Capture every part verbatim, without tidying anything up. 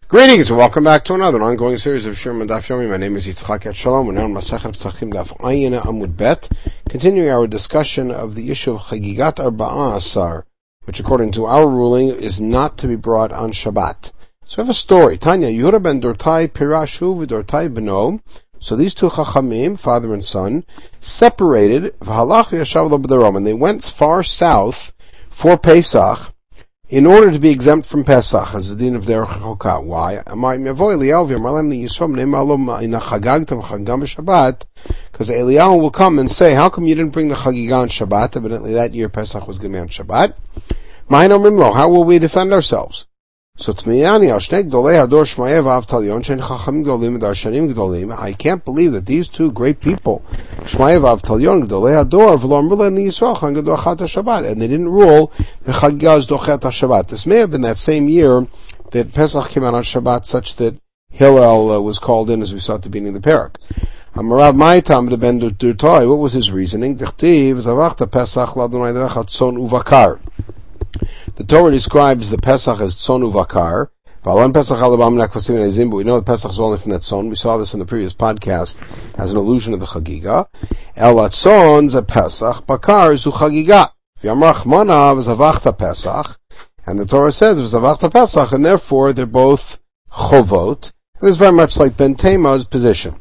Greetings and welcome back to another ongoing series of Sherman Daf Yomi. My name is Yitzchak Etshalom. We're now in Masechet Pesachim Daf Ayin Amud Bet, continuing our discussion of the issue of Chagigat Arba'a Asar, which according to our ruling is not to be brought on Shabbat. So we have a story. Tanya, Yehuda ben Dortai Pirashu v'Dortai Beno. So these two Chachamim, father and son, separated, v'halach v'yashav lo b'darom, and they went far south for Pesach, in order to be exempt from Pesach, as the din of their chokah. Why? Because Eliyahu will come and say, how come you didn't bring the Chagigah on Shabbat? Evidently that year Pesach was going to be on Shabbat. How will we defend ourselves? So I can't believe that these two great people, and they didn't rule the Chagigas Dochet Shabbat. This may have been that same year that Pesach came out on Shabbat, such that Hillel uh, was called in, as we saw at the beginning of the parak. What was his reasoning? The Torah describes the Pesach as Tzon Uvakar. But we know the Pesach is only from that Tzon. We saw this in the previous podcast as an allusion to the Chagiga. El Tzon is a Pesach, Bakar is a Chagiga. And the Torah says Zavachta Pesach, and therefore they're both Chovot. It is very much like Ben Tema's position.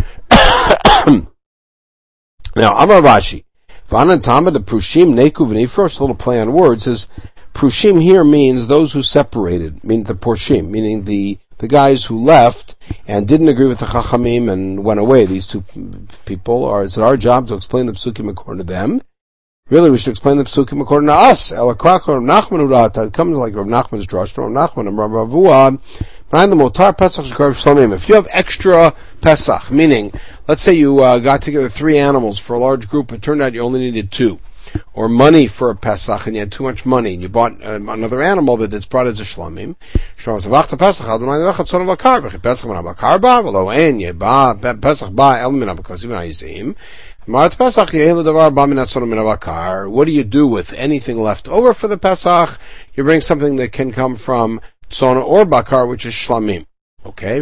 Now, Amar Rashi. Vanan Tama, the Prushim, Neku, V'nifrosh, a little play on words, says, Prushim here means those who separated, meaning the Porshim, meaning the, the guys who left and didn't agree with the Chachamim and went away. These two people, are, is it our job to explain the Psukim according to them? Really, we should explain the Psukim according to us. Ela Krak, Rav Nachman Urata, it comes like Rav Nachman's drush, Rav Nachman and Rav Avua, the Motar Pesach Shekarav Shlomim. If you have extra Pesach, meaning, let's say you uh, got together three animals for a large group, it turned out you only needed two. Or money for a Pesach, and you had too much money, and you bought um, another animal that is brought as a Shlomim. What do you do with anything left over for the Pesach? You bring something that can come from Tzon or Bakar, which is Shlamim. Okay,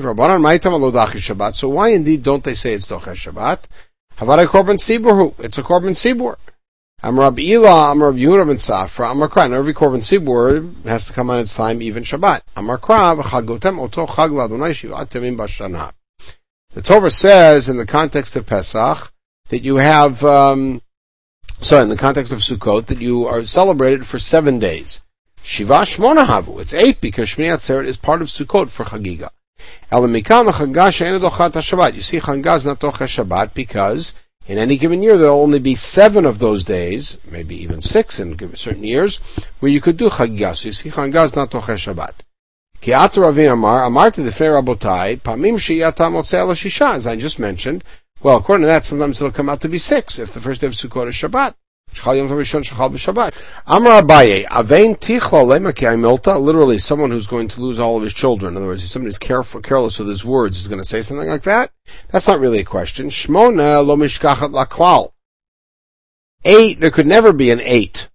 so why indeed don't they say it's Dochesh Shabbat? Havara Korban Sibur, it's a Korban Sibur. Am Rabbi Ila, Am Rabbi Yehuda ben Safra, Amar Kra, and every Korban Sibur has to come on its time, even Shabbat. Amar Kra, v'chagotem oto chag l'Adonai shivat yamim b'shana. The Torah says, in the context of Pesach, that you have, um, sorry, in the context of Sukkot, that you are celebrated for seven days. Shiva Shmona Havu, it's eight, because Shmini Atzeret is part of Sukkot for Chagiga. Elamikan l'Chagiga she'ena dochat HaShabbat. You see, Chagiga is not dochesh Shabbat, because in any given year, there will only be seven of those days, maybe even six in certain years, where you could do Chagiga. So you see, Chagiga is not Tochesh Shabbat. Ki atu Ravin Amar, Amar to the Fnei Rabotai, Pamim she'yata motzei ala shisha, as I just mentioned. Well, according to that, sometimes it'll come out to be six, if the first day of Sukkot is Shabbat. Amar Abaye, Avein tichlo lema ki milta, literally someone who's going to lose all of his children. In other words, if somebody's careful, careless with his words, is going to say something like that. That's not really a question. Shmona lo mishkachat laklal. Eight, there could never be an eight.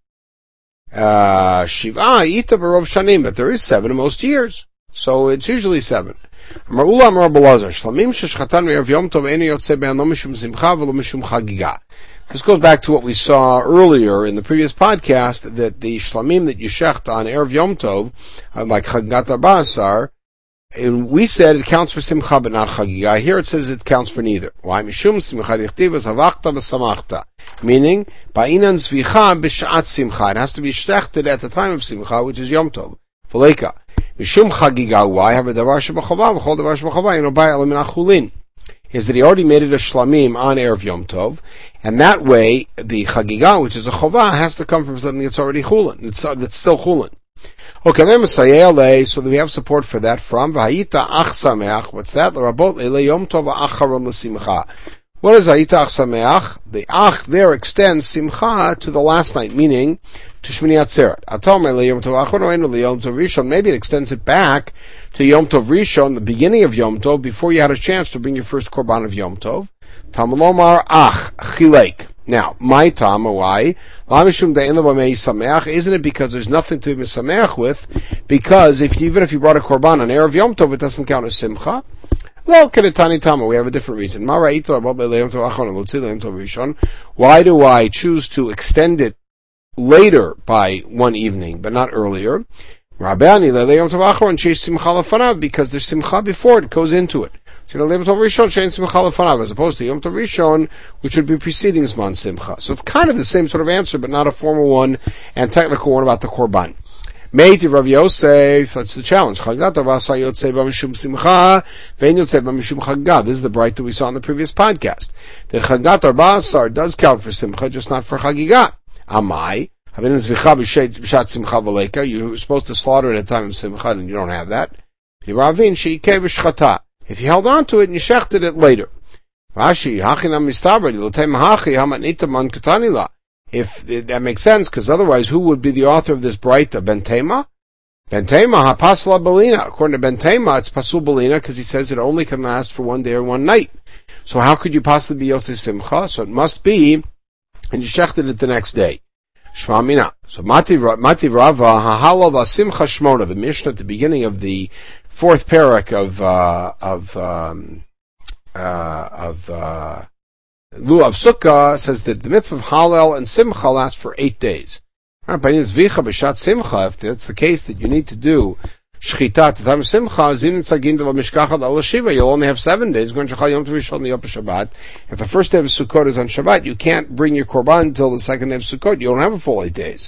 Uh, Shiva ita barov shanim, but there is seven in most years. So it's usually seven. Amar Ula Amar Belazar, Shlamim sheshchatan me'erev Yom Tov eni yotzei be'an lo mishum simcha v'lo mishum chagiga. This goes back to what we saw earlier in the previous podcast, that the shlamim that you shecht on Erev Yom Tov, like Chagigat Arba'a Asar, and we said it counts for simcha but not chagiga. Here it says it counts for neither. Why? Mishum simcha dichtiv zavachta v'samachta. Meaning, ba'inan zvicha b'sha'at simcha. It has to be shechted at the time of simcha, which is Yom Tov. V'leika. Mishum chagiga, why? Have a davar shebachava, v'chol davar shebachava, you know, by elamin achulin. Is that he already made it a shlamim on Erev Yom Tov, and that way, the chagiga, which is a chovah, has to come from something that's already chulin. It's, uh, that's still chulin. Okay, then Messiah, so that we have support for that from V'hayita ach sameach. What's that? L'rabot ele Yom Tov acharon l'simcha. What is V'hayita ach sameach? The ach there extends simcha to the last night, meaning to Shmini Atzeret. Atom ele Yom Tov acharon eno Yom Tov Rishon. Maybe it extends it back to Yom Tov Rishon, the beginning of Yom Tov, before you had a chance to bring your first korban of Yom Tov. Talmud Lomar ach chilek. Now, my time, why? Isn't it because there's nothing to be misameach with? Because if even if you brought a korban on Erev Yom Tov, it doesn't count as simcha. Well, Kenetani Tama, we have a different reason. Why do I choose to extend it later by one evening, but not earlier? Because there's simcha before it goes into it. As opposed to Yom Tov Rishon, which would be preceding Zman Simcha. So it's kind of the same sort of answer, but not a formal one and technical one about the Korban. Meiti Rav Yosef, that's the challenge. This is the bright that we saw in the previous podcast. That Chagat Arba Asar does count for Simcha, just not for Chagiga. Amai. You're supposed to slaughter at a time of Simcha, and you don't have that. If you held on to it and you shechted it later. If that makes sense, because otherwise who would be the author of this Braita? Ben Tema? Ben Tema, ha-pasla belina. According to Ben Tema, it's pasul belina because he says it only can last for one day or one night. So how could you possibly be Yotzei Simcha? So it must be, and you shechted it the next day. Shma mina. So Mati Rava, ha-halal va-simcha shmona, the Mishnah at the beginning of the fourth parak of, uh, of, um, uh, of, uh, Lu of Sukkah says that the mitzvah of Hallel and Simcha lasts for eight days. If that's the case that you need to do Shechita at the time of Simcha, you'll only have seven days. If the first day of Sukkot is on Shabbat, you can't bring your Korban until the second day of Sukkot. You don't have a full eight days.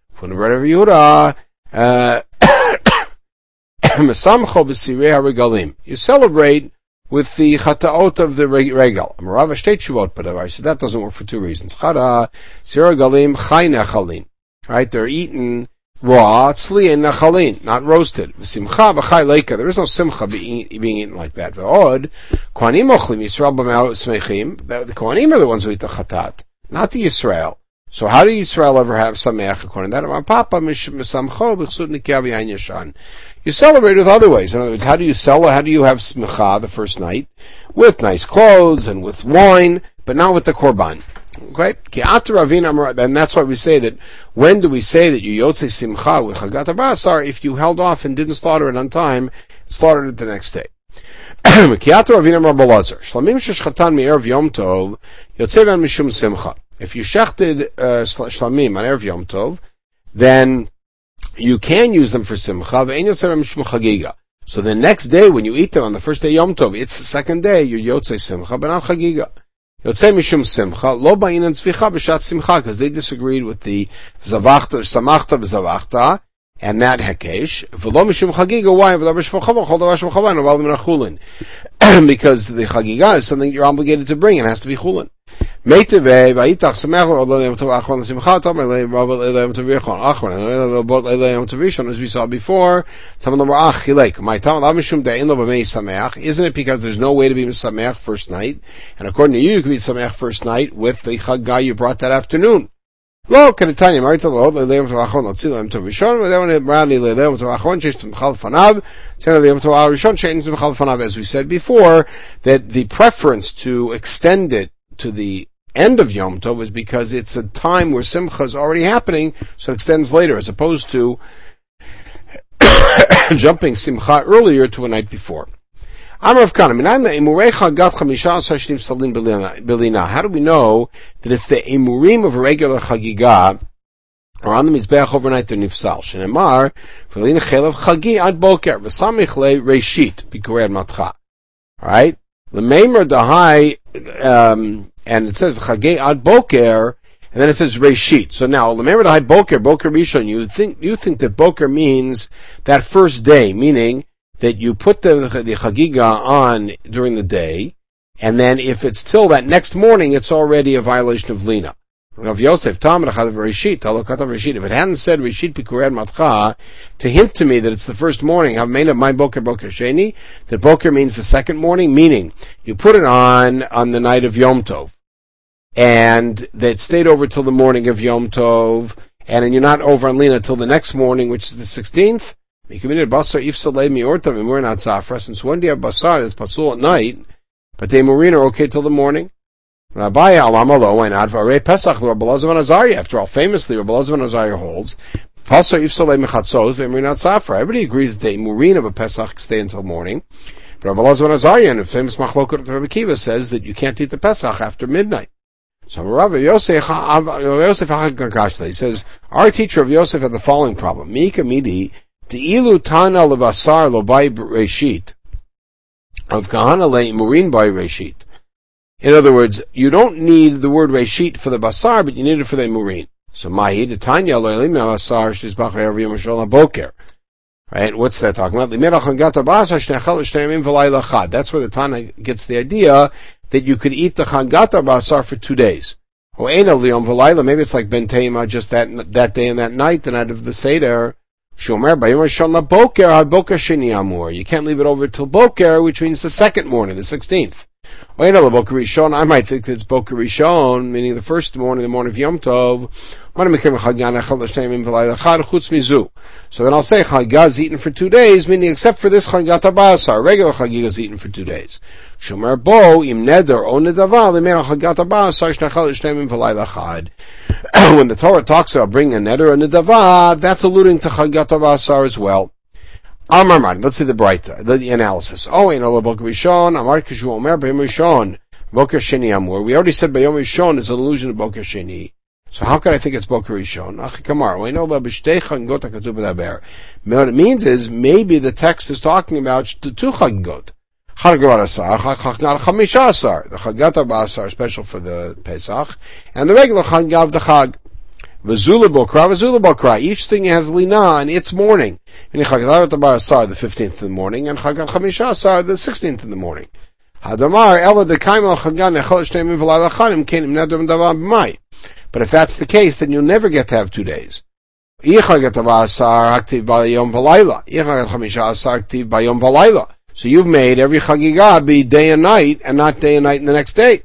You celebrate with the chataot of the regal. Amarav shtei tshuvot, but I said that doesn't work for two reasons. Chada, sira galim chay nechalin. Right, they're eaten raw, tzli and nechalin, not roasted. V'simcha b'chay leika. There is no simcha being, being eaten like that. V'od, kohanim ochlim Yisrael b'mao smechim. The kohanim are the ones who eat the chatat, not the Yisrael. So how do Yisrael ever have sameach according to that? My papa misamcho b'chsud nikya v'yayin yashan. You celebrate with other ways. In other words, how do you celebrate? How do you have smicha the first night? With nice clothes and with wine, but not with the korban. Okay? And that's why we say that, when do we say that you yotzei simcha with Chagat Basar? If you held off and didn't slaughter it on time, slaughtered it the next day. If you shechted uh, shlamim on Erev Yom Tov, then you can use them for simcha. So the next day, when you eat them on the first day Yom Tov, it's the second day, you're yotzei simcha, but not chagiga. Yotzei mishum simcha, lo ba'inan tzvicha b'shat simcha, because they disagreed with the zavachta, samachta b'zavachta, and that hekesh. V'lo mishum chagiga, why? Because the chagiga is something you're obligated to bring, and it has to be chulin. Meiteve vayitach samech le'layim tov achron l'simcha tov le'layim tov yichon achron le'layim tov rishon, as we saw before. Some of them were ach chilek. My tam lav mishum de'in lo b'mei samech. Isn't it because there's no way to be samech first night? And according to you, you can be samech first night with the chaggah you brought that afternoon. Lo kanetanya marita lo le'layim tov achron l'tzilayim tov rishon le'layim rani le'layim tov achron sheish t'mchal fanav tzena le'layim tov rishon sheish t'mchal fanav. As we said before, that the preference to extend it to the end of Yom Tov is because it's a time where Simcha is already happening, so it extends later, as opposed to jumping Simcha earlier to a night before. How do we know that if the emurim of a regular Chagiga are on the Mizbeach overnight, they're nifsal? Shenemar, v'lina chelav chagi ad boker, v'samich le reishit, b'kurei matcha. Alright? L'meimer dahai, um, and it says Chagei ad boker, and then it says Reishit. So now, remember the high boker, boker rishon. You think you think that boker means that first day, meaning that you put the the chagiga on during the day, and then if it's till that next morning, it's already a violation of lina. Rav Yosef, Tam Reshit, Halokatav Reshit. If it hadn't said Reshit Pikured Matcha, to hint to me that it's the first morning, I've made of my boker boker sheni, that boker means the second morning, meaning you put it on on the night of Yom Tov, and that stayed over till the morning of Yom Tov, and then you're not over on lina till the next morning, which is the sixteenth. Since when do you have basar that's pasul at night, but the emurin are okay till the morning? Rabbi Alama lo, why not? V'arei Pesach lo Rabbi Elazar ben Azariah. After all, famously, Rabbi Elazar ben Azariah holds, Pasar Yifsalei Mechatzos ve'Murinat Safra. Everybody agrees that the Murin of a Pesach stay until morning. But Rabbi Elazar ben Azariah, in a famous Machlokot of Rabbi Kiva, says that you can't eat the Pesach after midnight. So Rabbi Yosef, Yosef he says, our teacher of Yosef had the following problem. Mika midi, te'ilu tana levasar lo bai reshit, of kahana le murin bai reshit. In other words, you don't need the word reshit for the basar, but you need it for the murin. So mahi, the tanya lo elim basar shizbach ve'er yom shol boker. Right? What's that talking about? That's where the Tana gets the idea that you could eat the Changata Basar for two days. Maybe it's like Ben Teima, just that that day and that night, the night of the Seder. You can't leave it over till Boker, which means the second morning, the sixteenth. I might think it's Boker Rishon, meaning the first morning, the morning of Yom Tov. So then I'll say Chagiga is eaten for two days, meaning except for this Chagigat Basar, regular Chagiga is eaten for two days. Shomer bo im neder o nedava lemera Chagigat Basar shnechal shteimin v'layla chad. When the Torah talks about bringing a neder or nedava, that's alluding to Chagigat Basar as well. Amar man, let's see the Braita, the analysis. Oh, in Allah Boker Rishon, Amar Kishu Omer Bayom Rishon, Boker Sheni Amur. We already said Bayom Rishon is an allusion to Boker Sheni. So how can I think it's Boker Rishon? Ach Kamar, we know about B'shtei Chagigot HaKatuv B'daber. What it means is, maybe the text is talking about the two Chagigot. Chagigat Asar, Chagigat Chamisha Asar. The Chagigat Asar special for the Pesach, and the regular Chagigat of the Chag. V'zula Bokra, V'zula Bokra. Each thing has Lina on its morning. And Chagigat Asar, the fifteenth in the morning, and Chagigat Chamisha Asar, the sixteenth in the morning. Hadamar, Ella de Kaimel Chagigat Nechol Shteimin V'layla Chadim, Kenim Nedrim Davar B'mai. But if that's the case, then you'll never get to have two days. So you've made every Chagiga be day and night, and not day and night in the next day.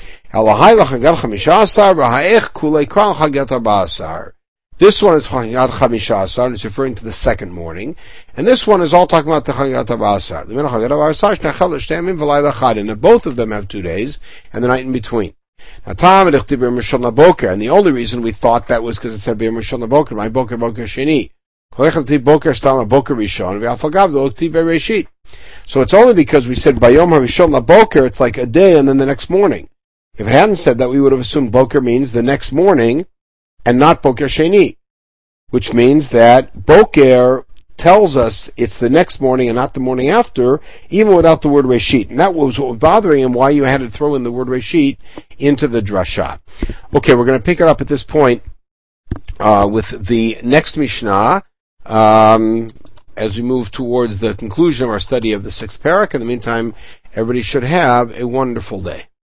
This one is Chagigat Chamisha Asar, and it's referring to the second morning. And this one is all talking about the Chagigat Asar. And both of them have two days, and the night in between. Now, Tam and the only reason we thought that was because it said B'yom Rishon Boker, my Boker Boker Sheni. So it's only because we said B'yom Rishon Boker, it's like a day and then the next morning. If it hadn't said that, we would have assumed Boker means the next morning and not Boker Sheni, which means that Boker tells us it's the next morning and not the morning after, even without the word Reshit. And that was what was bothering him, why you had to throw in the word Reshit into the drasha. Okay, we're going to pick it up at this point uh, with the next Mishnah um, as we move towards the conclusion of our study of the sixth parak. In the meantime, everybody should have a wonderful day.